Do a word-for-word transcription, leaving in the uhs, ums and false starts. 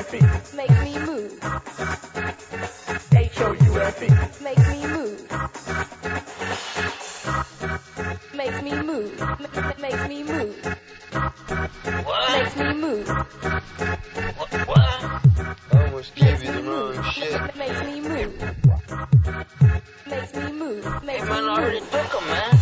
H-O-U-F-E. Make me move. H-O-U-F-E. Make me move. Makes me move. M- makes me move. What? Makes me move. What? What? I almost gave you the wrong shit. Makes me move. Makes me move. Hey Makes me man, I move. already took him, man.